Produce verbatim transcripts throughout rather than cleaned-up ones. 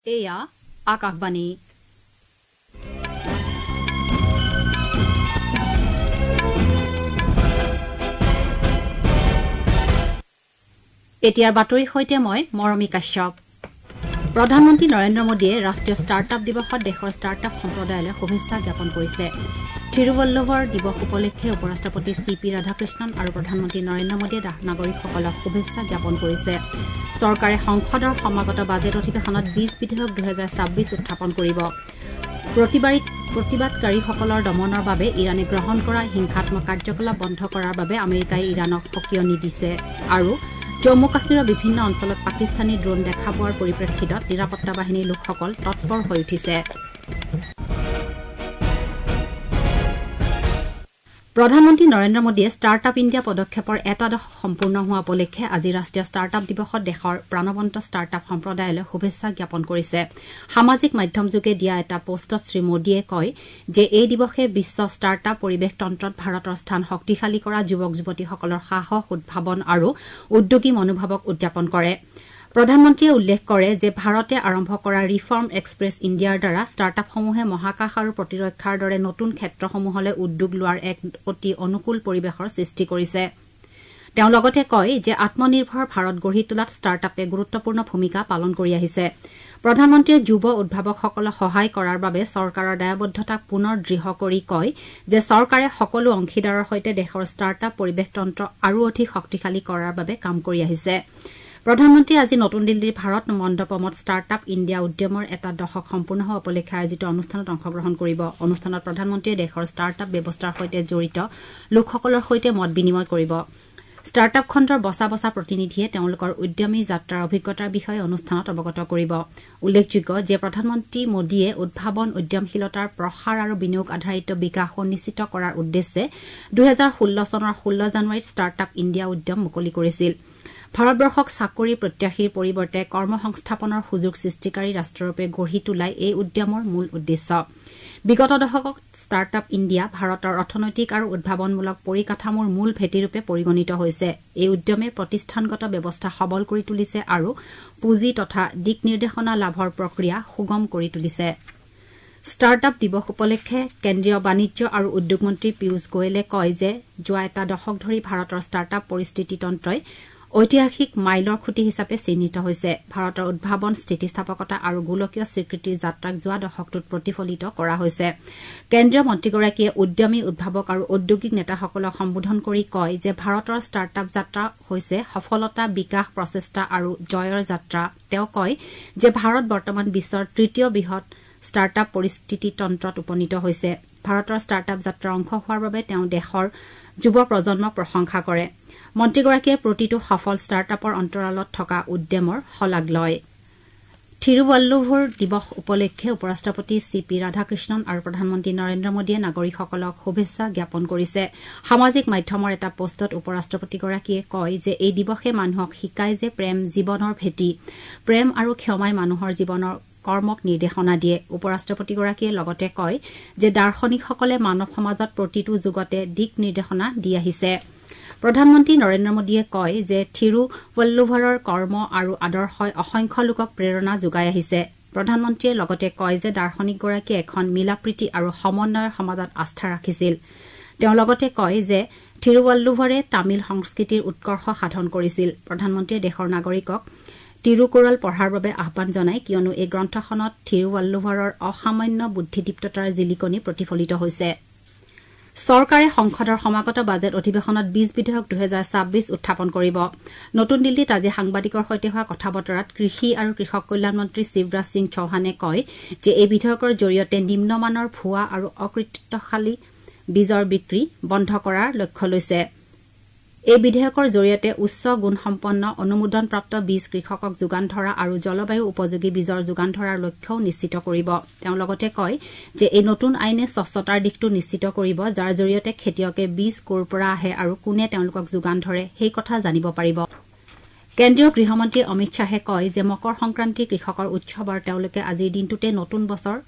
এয়া আকাশবাণী এতিয়াৰ বাতৰিৰ সৈতে মই মৰমী কাশ্যপ প্ৰধানমন্ত্ৰী নৰেন্দ্ৰ মোদীয়ে ৰাষ্ট্ৰীয় ষ্টাৰ্টআপ দিৱসত দেশৰ ষ্টাৰ্টআপ সম্প্ৰদায়লৈ শুভেচ্ছা জ্ঞাপন কৰিছে থিৰুৱল্লভৰ দিৱস উপলক্ষে উপৰাষ্ট্ৰপতি চি পি ৰাধাকৃষ্ণন আৰু প্ৰধানমন্ত্ৰী নৰেন্দ্ৰ মোদীয়ে নাগৰিকসকলক শুভেচ্ছা জ্ঞাপন কৰিছে চৰকাৰে সংসদৰ সমাগত বাজেট অধিৱেশনত বিশ বিধেয়ক দুহেজাৰ ছাব্বিছ উত্থাপন কৰিব প্ৰতিবাদকাৰীসকলৰ দমনৰ বাবে ইৰাণে গ্ৰহণ কৰা হিংসাত্মক কাৰ্যকলাপ বন্ধ কৰাৰ বাবে আমেৰিকাই ইৰাণক সকিয়নি দিছে আৰু জম্মু কাশ্মীৰৰ বিভিন্ন অঞ্চলত পাকিস্তানী ড্ৰোন দেখা পোৱাৰ পৰিপ্ৰেক্ষিতত নিৰাপত্তা বাহিনীৰ লোকসকল তৎপৰ হৈ উঠিছে প্ৰধানমন্ত্ৰী নৰেন্দ্ৰ মোদীয়ে ষ্টাৰ্টআপ ইণ্ডিয়া পদক্ষেপৰ এটা দশক সম্পূৰ্ণ হোৱা উপলক্ষে আজি ৰাষ্ট্ৰীয় ষ্টাৰ্টআপ দিৱসত দেশৰ প্ৰাণৱন্ত ষ্টাৰ্টআপ সম্প্ৰদায়লৈ শুভেচ্ছা জ্ঞাপন কৰিছে সামাজিক মাধ্যমযোগে দিয়া এটা পোষ্টত শ্ৰীমোদীয়ে কয় যে এই দিৱসে বিশ্ব ষ্টাৰ্টআপ পৰিৱেশ তন্ত্ৰত ভাৰতৰ স্থান শক্তিশালী কৰা যুৱক যুৱতীসকলৰ সাহস উদ্ভাৱন আৰু উদ্যোগী মনোভাৱক উদযাপন কৰে প্ৰধানমন্ত্ৰীয়ে উল্লেখ কৰে যে ভাৰতে আৰম্ভ কৰা ৰিফৰ্ম এক্সপ্ৰেছ ইণ্ডিয়াৰ দ্বাৰা ষ্টাৰ্টআপসমূহে মহাকাশ আৰু প্ৰতিৰক্ষাৰ দৰে নতুন ক্ষেত্ৰসমূহলৈ উদ্যোগ লোৱাৰ এক অতি অনুকূল পৰিৱেশৰ সৃষ্টি কৰিছে তেওঁ লগতে কয় যে আত্মনিৰ্ভৰ ভাৰত গঢ়ি তোলাত ষ্টাৰ্টআপে গুৰুত্বপূৰ্ণ ভূমিকা পালন কৰি আহিছে প্ৰধানমন্ত্ৰীয়ে যুৱ উদ্ভাৱকসকলক সহায় কৰাৰ বাবে চৰকাৰৰ দায়বদ্ধতাক পুনৰ দৃঢ় কৰি কয় যে চৰকাৰে সকলো অংশীদাৰৰ সৈতে দেশৰ ষ্টাৰ্টআপ পৰিৱেশতন্ত্ৰ আৰু অধিক শক্তিশালী কৰাৰ বাবে কাম কৰি আহিছে প্ৰধানমন্ত্ৰীয়ে আজি নতুন দিল্লীৰ ভাৰত মণ্ডপমত ষ্টাৰ্টআপ ইণ্ডিয়া উদ্যমৰ এটা দশক সম্পূৰ্ণ হোৱা উপলক্ষে আয়োজিত অনুষ্ঠানত অংশগ্ৰহণ কৰিব অনুষ্ঠানত প্ৰধানমন্ত্ৰীয়ে দেশৰ ষ্টাৰ্টআপ ব্যৱস্থাৰ সৈতে জড়িত লোকসকলৰ সৈতে মত বিনিময় কৰিব ষ্টাৰ্টআপ খণ্ডৰ বছা বছা প্ৰতিনিধিয়ে তেওঁলোকৰ উদ্যমী যাত্ৰাৰ অভিজ্ঞতাৰ বিষয়ে অনুষ্ঠানত অৱগত কৰিব উল্লেখযোগ্য যে প্ৰধানমন্ত্ৰী মোদীয়ে উদ্ভাৱন উদ্যমশীলতাৰ প্ৰসাৰ আৰু বিনিয়োগ আধাৰিত বিকাশ সুনিশ্চিত কৰাৰ উদ্দেশ্যে দুহেজাৰ ষোল্ল চনৰ ষোল্ল জানুৱাৰীত ষ্টাৰ্টআপ ইণ্ডিয়া উদ্যম মুকলি কৰিছিল ভাৰতবৰ্ষক চাকৰি প্ৰত্যাশীৰ পৰিৱৰ্তে কৰ্মসংস্থাপনৰ সুযোগ সৃষ্টিকাৰী ৰাষ্ট্ৰৰূপে গঢ়ি তোলাই এই উদ্যমৰ মূল উদ্দেশ্য বিগত দশকত ষ্টাৰ্টআপ ইণ্ডিয়া ভাৰতৰ অৰ্থনৈতিক আৰু উদ্ভাৱনমূলক পৰিকাঠামোৰ মূল ভেটিৰূপে পৰিগণিত হৈছে এই উদ্যমে প্ৰতিষ্ঠানগত ব্যৱস্থা সবল কৰি তুলিছে আৰু পুঁজি তথা দিক নিৰ্দেশনা লাভৰ প্ৰক্ৰিয়া সুগম কৰি তুলিছে ষ্টাৰ্টআপ দিৱস উপলক্ষে কেন্দ্ৰীয় বাণিজ্য আৰু উদ্যোগ মন্ত্ৰী পীয়ুষ গোৱেলে কয় যে যোৱা এটা দশক ধৰি ভাৰতৰ ষ্টাৰ্টআপ পৰিস্থিতি তন্ত্ৰই ঐতিহাসিক মাইলৰ খুঁটি হিচাপে চিহ্নিত হৈছে ভাৰতৰ উদ্ভাৱন স্থিতিস্থাপকতা আৰু গোলকীয় স্বীকৃতিৰ যাত্ৰাক যোৱা দশকটোত প্ৰতিফলিত কৰা হৈছে কেন্দ্ৰীয় মন্ত্ৰীগৰাকীয়ে উদ্যমী উদ্ভাৱক আৰু ঔদ্যোগিক নেতাসকলক সম্বোধন কৰি কয় যে ভাৰতৰ ষ্টাৰ্টআপ যাত্ৰা হৈছে সফলতা বিকাশ প্ৰচেষ্টা আৰু জয়ৰ যাত্ৰা তেওঁ কয় যে ভাৰত বৰ্তমান বিশ্বৰ তৃতীয় বৃহৎ ষ্টাৰ্টআপ পৰিস্থিতি তন্ত্ৰত উপনীত হৈছে ভাৰতৰ ষ্টাৰ্টআপ যাত্ৰাৰ অংশ হোৱাৰ বাবে তেওঁ দেশৰ যুৱ প্ৰজন্মক প্ৰশংসা কৰে মন্ত্ৰীগৰাকীয়ে প্ৰতিটো সফল ষ্টাৰ্টআপৰ অন্তৰালত থকা উদ্যমৰ শলাগ লয় থিৰুৱল্লভৰ দিৱস উপলক্ষে উপৰাষ্ট্ৰপতি চি পি ৰাধাকৃষ্ণন আৰু প্ৰধানমন্ত্ৰী নৰেন্দ্ৰ মোদীয়ে নাগৰিকসকলক শুভেচ্ছা জ্ঞাপন কৰিছে সামাজিক মাধ্যমৰ এটা পোষ্টত উপৰাষ্ট্ৰপতিগৰাকীয়ে কয় যে এই দিৱসে মানুহক শিকায় যে প্ৰেম জীৱনৰ ভেটি প্ৰেম আৰু ক্ষমাই মানুহৰ জীৱনৰ কৰ্মক নিৰ্দেশনা দিয়ে উপৰাষ্ট্ৰপতিগৰাকীয়ে লগতে কয় যে দাৰ্শনিকসকলে মানৱ সমাজত প্ৰতিটো যুগতে দিক নিৰ্দেশনা দি আহিছে প্ৰধানমন্ত্ৰী নৰেন্দ্ৰ মোদীয়ে কয় যে থিৰুৱল্লভৰৰ কৰ্ম আৰু আদৰ্শই অসংখ্য লোকক প্ৰেৰণা যোগাই আহিছে প্ৰধানমন্ত্ৰীয়ে লগতে কয় যে দাৰ্শনিকগৰাকীয়ে এখন মিলাপ্ৰীতি আৰু সমন্বয়ৰ সমাজত আস্থা ৰাখিছিল তেওঁ লগতে কয় যে থিৰুৱল্লভৰে তামিল সংস্কৃতিৰ উৎকৰ্ষ সাধন কৰিছিল প্ৰধানমন্ত্ৰীয়ে দেশৰ নাগৰিকক তিৰুকুৰল পঢ়াৰ বাবে আহ্বান জনায় কিয়নো এই গ্ৰন্থখনত থিৰুৱল্লভৰৰ অসামান্য বুদ্ধিদীপ্ততাৰ জিলিকনি প্ৰতিফলিত হৈছে চৰকাৰে সংসদৰ সমাগত বাজেট অধিৱেশনত বিশ বিধেয়ক দুহেজাৰ ছাব্বিছ উত্থাপন কৰিব নতুন দিল্লীত আজি সাংবাদিকৰ সৈতে হোৱা কথা বতৰাত কৃষি আৰু কৃষক কল্যাণ মন্ত্ৰী শিৱৰাজ সিং চৌহানে কয় যে এই বিধেয়কৰ জৰিয়তে নিম্নমানৰ ভুৱা আৰু অকৃতিত্বশালী বীজৰ বিক্ৰী বন্ধ কৰাৰ লক্ষ্য লৈছে এই বিধেয়কৰ জৰিয়তে উচ্চ গুণসম্পন্ন অনুমোদনপ্ৰাপ্ত বীজ কৃষকক যোগান ধৰা আৰু জলবায়ু উপযোগী বীজৰ যোগান ধৰাৰ লক্ষ্যও নিশ্চিত কৰিব তেওঁ লগতে কয় যে এই নতুন আইনে স্বচ্ছতাৰ দিশটো নিশ্চিত কৰিব যাৰ জৰিয়তে খেতিয়কে বীজ ক'ৰ পৰা আহে আৰু কোনে তেওঁলোকক যোগান ধৰে সেই কথা জানিব পাৰিব কেন্দ্ৰীয় গৃহমন্ত্ৰী অমিত শ্বাহে কয় যে মকৰ সংক্ৰান্তিৰ কৃষকৰ উৎসৱ আৰু তেওঁলোকে আজিৰ দিনটোতে নতুন বছৰ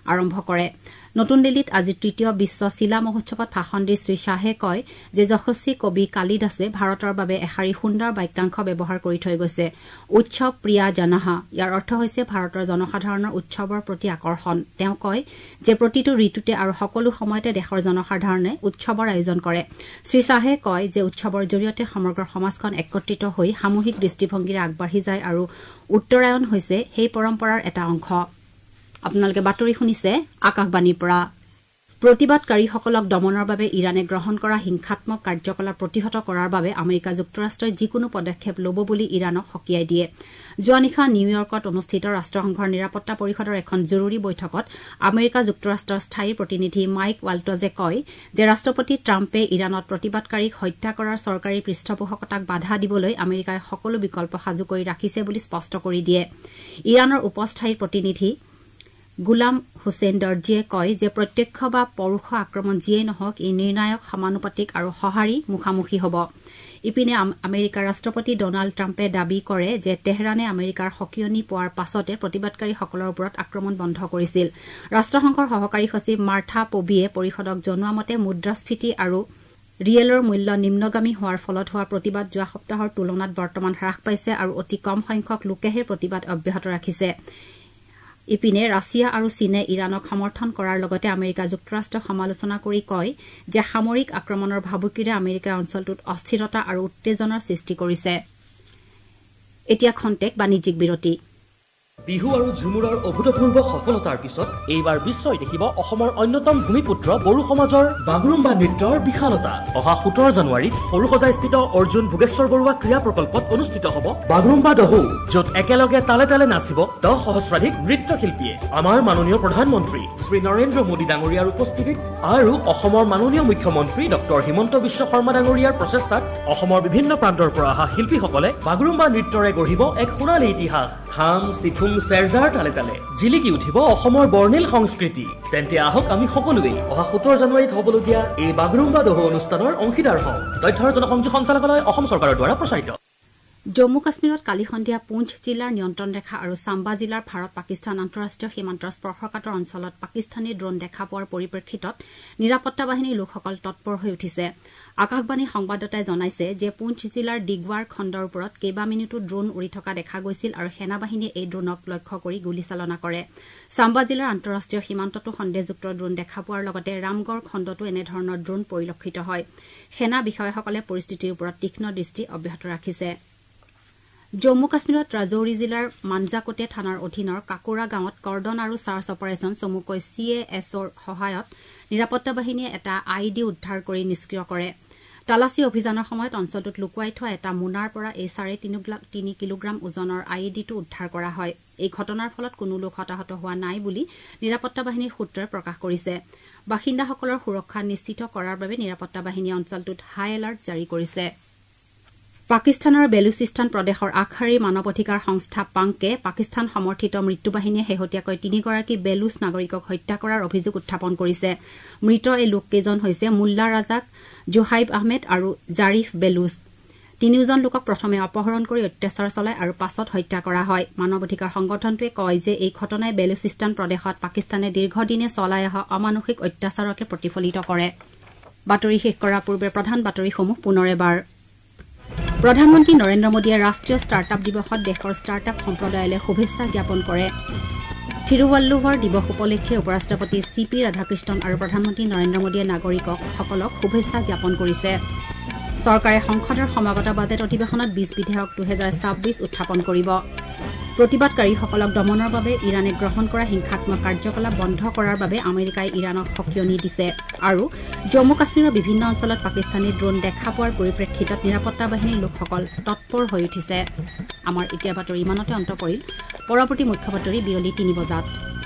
আৰম্ভ কৰে নতুন দিল্লীত আজি তৃতীয় বিশ্ব চিলা মহোৎসৱত ভাষণ দি শ্ৰী শ্বাহে কয় যে যশস্বী কবি কালিদাসে ভাৰতৰ বাবে এশাৰী সুন্দৰ বাক্যাংশ ব্যৱহাৰ কৰি থৈ গৈছে উৎসৱ প্ৰিয়া জনাহা ইয়াৰ অৰ্থ হৈছে ভাৰতৰ জনসাধাৰণৰ উৎসৱৰ প্ৰতি আকৰ্ষণ তেওঁ কয় যে প্ৰতিটো ঋতুতে আৰু সকলো সময়তে দেশৰ জনসাধাৰণে উৎসৱৰ আয়োজন কৰে শ্ৰী শ্বাহে কয় যে উৎসৱৰ জৰিয়তে সমগ্ৰ সমাজখন একত্ৰিত হৈ সামূহিক দৃষ্টিভংগীৰে আগবাঢ়ি যায় আৰু উত্তৰায়ণ হৈছে সেই পৰম্পৰাৰ এটা অংশ আপোনালোকে বাতৰি শুনিছে আকাশবাণীৰ পৰা প্ৰতিবাদকাৰীসকলক দমনৰ বাবে ইৰানে গ্ৰহণ কৰা হিংসাত্মক কাৰ্যকলাপ প্ৰতিহত কৰাৰ বাবে আমেৰিকা যুক্তৰাষ্ট্ৰই যিকোনো পদক্ষেপ ল'ব বুলি ইৰানক সকীয়াই দিয়ে যোৱা নিশা নিউয়ৰ্কত অনুষ্ঠিত ৰাষ্ট্ৰসংঘৰ নিৰাপত্তা পৰিষদৰ এখন জৰুৰী বৈঠকত আমেৰিকা যুক্তৰাষ্ট্ৰৰ স্থায়ী প্ৰতিনিধি মাইক ৱাল্টজে কয় যে ৰাষ্ট্ৰপতি ট্ৰাম্পে ইৰানত প্ৰতিবাদকাৰীক হত্যা কৰাৰ চৰকাৰী পৃষ্ঠপোষকতাক বাধা দিবলৈ আমেৰিকাই সকলো বিকল্প সাজু কৰি ৰাখিছে বুলি স্পষ্ট কৰি দিয়ে ইৰানৰ উপস্থায়ী প্ৰতিনিধি গুলাম হুছেইন দৰ্জীয়ে কয় যে প্ৰত্যক্ষ বা পৰোক্ষ আক্ৰমণ যিয়েই নহওক ই নিৰ্ণায়ক সমানুপাতিক আৰু সঁহাৰি মুখামুখি হ'ব ইপিনে আমেৰিকাৰ ৰাষ্ট্ৰপতি ডনাল্ড ট্ৰাম্পে দাবী কৰে যে তেহৰানে আমেৰিকাৰ সকিয়নি পোৱাৰ পাছতে প্ৰতিবাদকাৰীসকলৰ ওপৰত আক্ৰমণ বন্ধ কৰিছিল ৰাষ্ট্ৰসংঘৰ সহকাৰী সচিব মাৰ্থা পবিয়ে পৰিষদক জনোৱা মতে মুদ্ৰাস্ফীতি আৰু ৰিয়েলৰ মূল্য নিম্নগামী হোৱাৰ ফলত হোৱা প্ৰতিবাদ যোৱা সপ্তাহৰ তুলনাত বৰ্তমান হ্ৰাস পাইছে আৰু অতি কম সংখ্যক লোকেহে প্ৰতিবাদ অব্যাহত ৰাখিছে ইপিনে ৰাছিয়া আৰু চীনে ইৰানক সমৰ্থন কৰাৰ লগতে আমেৰিকা যুক্তৰাষ্ট্ৰক সমালোচনা কৰি কয় যে সামৰিক আক্ৰমণৰ ভাবুকিৰে আমেৰিকাই অঞ্চলটোত অস্থিৰতা আৰু উত্তেজনাৰ সৃষ্টি কৰিছে এতিয়া খন্তেক বাণিজ্যিক বিৰতি বিহু আৰু ঝুমুৰৰ অভূতপূৰ্ব সফলতাৰ পিছত এইবাৰ বিশ্বই দেখিব অসমৰ অন্যতম ভূমিপুত্ৰ বড়ো সমাজৰ বাগৰুম্বা নৃত্যৰ বিশালতা অহা সোতৰ জানুৱাৰীত সৰুসজাইস্থিত অৰ্জুন ভোগেশ্বৰ বৰুৱা ক্ৰীড়া প্ৰকল্পত অনুষ্ঠিত হ'ব বাগৰুম্বা দহৌ য'ত একেলগে তালে তালে নাচিব দহ সহস্ৰাধিক নৃত্যশিল্পীয়ে আমাৰ মাননীয় প্ৰধানমন্ত্ৰী শ্ৰী নৰেন্দ্ৰ মোদী ডাঙৰীয়াৰ উপস্থিতিত আৰু অসমৰ মাননীয় মুখ্যমন্ত্ৰী ডক্টৰ হিমন্ত বিশ্ব শৰ্মা ডাঙৰীয়াৰ প্ৰচেষ্টাত অসমৰ বিভিন্ন প্ৰান্তৰ পৰা অহা শিল্পীসকলে বাগৰুম্বা নৃত্যৰে গঢ়িব এক সোণালী ইতিহাস খাম সিফুং চেৰজাৰ তালে তালে জিলিকি উঠিব অসমৰ বৰ্ণিল সংস্কৃতি তেন্তে আহক আমি সকলোৱে অহা সোতৰ জানুৱাৰীত হ'বলগীয়া এই বাগৰুম্বা দহৌ অনুষ্ঠানৰ অংশীদাৰ হওঁ তথ্য আৰু জনসংযোগ সঞ্চালকালয় অসম চৰকাৰৰ দ্বাৰা প্ৰচাৰিত জম্মু কাশ্মীৰত কালি সন্ধিয়া পুঞ্চ জিলাৰ নিয়ন্ত্ৰণ ৰেখা আৰু চাম্বা জিলাৰ ভাৰত পাকিস্তান আন্তঃৰাষ্ট্ৰীয় সীমান্তৰ স্পৰ্শকাতৰ অঞ্চলত পাকিস্তানী ড্ৰোন দেখা পোৱাৰ পৰিপ্ৰেক্ষিতত নিৰাপত্তা বাহিনীৰ লোকসকল তৎপৰ হৈ উঠিছে আকাশবাণীৰ সংবাদদাতাই জনাইছে যে পুঞ্চ জিলাৰ ডিগৱাৰ খণ্ডৰ ওপৰত কেইবা মিনিটো ড্ৰোন উৰি থকা দেখা গৈছিল আৰু সেনাবাহিনীয়ে এই ড্ৰোনক লক্ষ্য কৰি গুলীচালনা কৰে চাম্বা জিলাৰ আন্তঃৰাষ্ট্ৰীয় সীমান্ততো সন্দেহযুক্ত ড্ৰোন দেখা পোৱাৰ লগতে ৰামগড় খণ্ডতো এনেধৰণৰ ড্ৰোন পৰিলক্ষিত হয় সেনা বিষয়াসকলে পৰিস্থিতিৰ ওপৰত তীক্ষ্ণ দৃষ্টি অব্যাহত ৰাখিছে জম্মু কাশ্মীৰত ৰাজৌৰি জিলাৰ মানজাকোটে থানাৰ অধীনৰ কাকুৰা গাঁৱত কৰ্ডন আৰু চাৰ্চ অপাৰেচন চমুকৈ চি এ এছৰ সহায়ত নিৰাপত্তা বাহিনীয়ে এটা আই ডি উদ্ধাৰ কৰি নিষ্ক্ৰিয় কৰে তালাচী অভিযানৰ সময়ত অঞ্চলটোত লুকুৱাই থোৱা এটা মোনাৰ পৰা এই চাৰে তিনি কিলোগ্ৰাম ওজনৰ আই ডিটো উদ্ধাৰ কৰা হয় এই ঘটনাৰ ফলত কোনো লোক হতাহত হোৱা নাই বুলি নিৰাপত্তা বাহিনীৰ সূত্ৰই প্ৰকাশ কৰিছে বাসিন্দাসকলৰ সুৰক্ষা নিশ্চিত কৰাৰ বাবে নিৰাপত্তা বাহিনীয়ে অঞ্চলটোত হাই এলাৰ্ট জাৰি কৰিছে পাকিস্তানৰ বেলুচিস্তান প্ৰদেশৰ আগশাৰীৰ মানৱ অধিকাৰ সংস্থা পাংকে পাকিস্তান সমৰ্থিত মৃত্যুবাহিনীয়ে শেহতীয়াকৈ তিনিগৰাকী বেলুচ নাগৰিকক হত্যা কৰাৰ অভিযোগ উত্থাপন কৰিছে মৃত এই লোককেইজন হৈছে মুল্লা ৰাজাক জোহাইব আহমেদ আৰু জাৰিফ বেলুচ তিনিওজন লোকক প্ৰথমে অপহৰণ কৰি অত্যাচাৰ চলায় আৰু পাছত হত্যা কৰা হয় মানৱ অধিকাৰ সংগঠনটোৱে কয় যে এই ঘটনাই বেলুচিস্তান প্ৰদেশত পাকিস্তানে দীৰ্ঘদিনে চলাই অহা অমানসিক অত্যাচাৰকে প্ৰতিফলিত কৰে বাতৰি শেষ কৰাৰ পূৰ্বে প্ৰধান বাতৰিসমূহ পুনৰ এবাৰ প্ৰধানমন্ত্ৰী নৰেন্দ্ৰ মোদীয়ে ৰাষ্ট্ৰীয় ষ্টাৰ্টআপ দিৱসত দেশৰ ষ্টাৰ্টআপ সম্প্ৰদায়লৈ শুভেচ্ছা জ্ঞাপন কৰে থিৰুৱল্লুভৰ দিৱস উপলক্ষে উপৰাষ্ট্ৰপতি চি পি ৰাধাকৃষ্ণন আৰু প্ৰধানমন্ত্ৰী নৰেন্দ্ৰ মোদীয়ে নাগৰিকসকলক শুভেচ্ছা জ্ঞাপন কৰিছে চৰকাৰে সংসদৰ সমাগত বাজেট অধিৱেশনত বিশ বিধেয়ক দুহেজাৰ ছাব্বিছ উত্থাপন কৰিব প্ৰতিবাদকাৰীসকলক দমনৰ বাবে ইৰানে গ্ৰহণ কৰা হিংসাত্মক কাৰ্যকলাপ বন্ধ কৰাৰ বাবে আমেৰিকাই ইৰানক সকিয়নি দিছে আৰু জম্মু কাশ্মীৰৰ বিভিন্ন অঞ্চলত পাকিস্তানী ড্ৰোন দেখা পোৱাৰ পৰিপ্ৰেক্ষিতত নিৰাপত্তা বাহিনীৰ লোকসকল তৎপৰ হৈ উঠিছে আমাৰ এতিয়া বাতৰি ইমানতে অন্ত পৰিল পৰৱৰ্তী মুখ্য বাতৰি বিয়লি তিনি বজাত